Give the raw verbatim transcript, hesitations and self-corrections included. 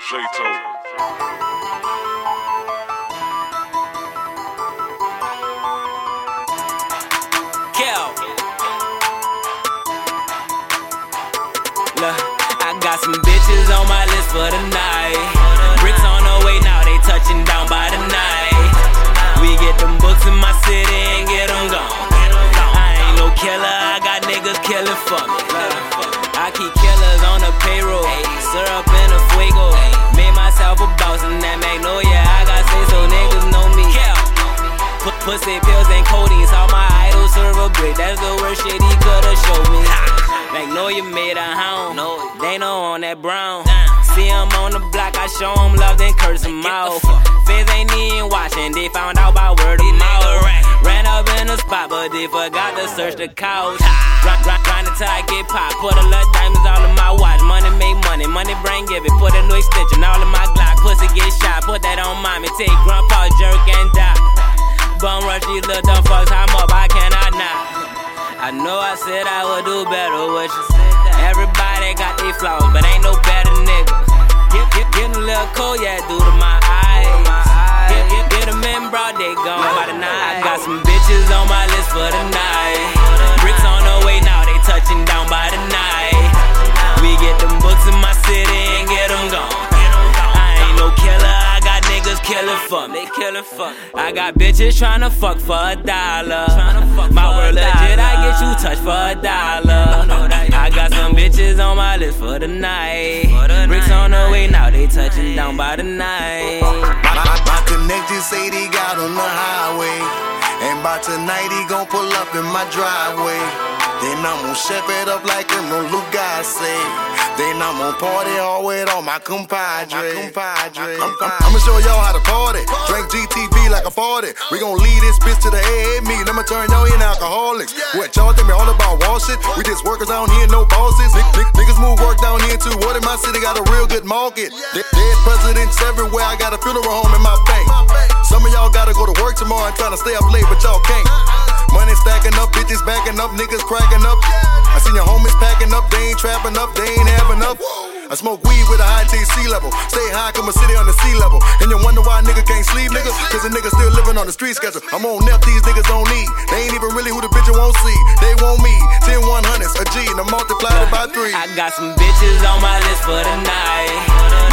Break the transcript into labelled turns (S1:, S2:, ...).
S1: J-Toe.
S2: Kel. Look, I got some bitches on my list for the night. Bricks on the way now, they touching down by the night. We get them books in my city and get them gone. I ain't no killer, I got niggas killing for me. I keep killers on the payroll, syrup in a fuego. Made myself a boss in that Magnolia, I got say so niggas know me. P Pussy pills and codeine, saw my idol serve a brick. That's the worst shit he could've showed me. Magnolia made a hound, they know on that brown. See him on the block, I show him love, then curse him out. Feds ain't even watching, they found out by word of mouth. Ran up in the spot, but they forgot to search the couch. Grind, grind, grind until I get popped. Put a lot of diamonds all in my watch. Money make money, money bring give it. Put a new extension all in my Glock. Pussy get shot, put that on mommy. Take grandpa, jerk and die. Bum rush these little dumb fucks, I'm up, I cannot not. I know I said I would do better, what you said that. Everybody got their flaws, but ain't no better nigga. Get, get, get a little cold, yeah, due to my eyes. Get, get, get them in broad, they gone by the night. I got some bitches on my list for the night. Bricks on the way now, they touching down by the night. We get them books in my city and get them gone. I ain't no killer, I got niggas killing for me. They killing for me. I got bitches tryna fuck for a dollar. My word legit, I get you touched for a dollar. I got some bitches on my list for the night. Bricks on the way now, they touching down by the night.
S3: My, my, my connections say they got on the highway, and by tonight he gon' pull up in my driveway. Then I'm gon' chef it up like Emerald Lugard say. Then I'm gon' party hard with all my compadres. I'm, I'm, I'ma show y'all how to party. Drink G T B like a forty. We gon' lead this bitch to the A A me. I'ma turn y'all in alcoholics. What y'all think me all about wall shit? We just workers down here, no bosses. N n niggas move work down here too. What in my city got a real good market? Dead presidents everywhere. I got a funeral home in my bank. Some of y'all gotta go to work tomorrow and tryna stay up late, but y'all can't. Money stacking up, bitches backing up, niggas cracking up. I seen your homies packing up, they ain't trapping up, they ain't having up. I smoke weed with a high T C level. Stay high, come a city on the sea level. And you wonder why a nigga can't sleep, nigga? Cause a nigga still living on the street schedule. I'm on F, these niggas don't need. They ain't even really who the bitch won't see. They want me, ten one hundreds, a G, and I multiplied it by three.
S2: I got some bitches on my list for the night.